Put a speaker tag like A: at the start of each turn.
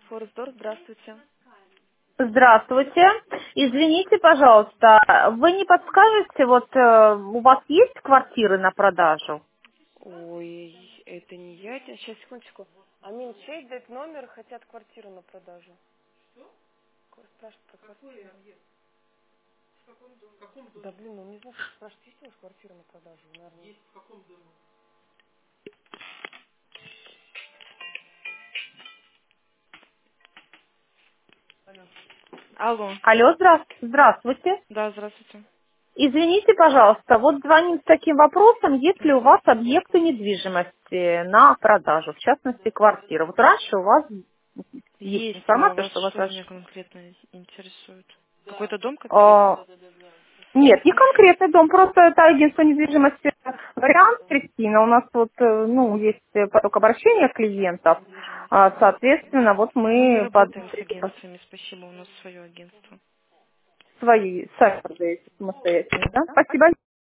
A: Форсдор, здравствуйте.
B: Здравствуйте. Извините, пожалуйста, вы не подскажете, у вас есть квартиры на продажу?
A: Ой, это не я. Сейчас, секундочку. Амин, чей дать номер, хотят квартиру на продажу? Спрашивают про квартиру. Да блин, ну не знаю, как спрашивать, есть у вас квартира на продажу? Наверное. Есть. Алло.
B: Алло, здравствуйте.
A: Да, здравствуйте.
B: Извините, пожалуйста, вот звоним с таким вопросом, есть ли у вас объекты недвижимости на продажу, в частности, квартира. Вот раньше у вас есть
A: Есть, но
B: информация,
A: вас
B: что у вас
A: что меня конкретно интересует? Какой-то дом конкретный?
B: а, нет, не конкретный дом, просто это агентство недвижимости вариант, Кристина. У нас есть поток обращения клиентов.
A: Недвижимость.
B: Соответственно, вот
A: Мы не
B: мы под
A: работаем с агентствами, спасибо, у нас свое агентство.
B: свои сами продаете самостоятельно, да? Спасибо.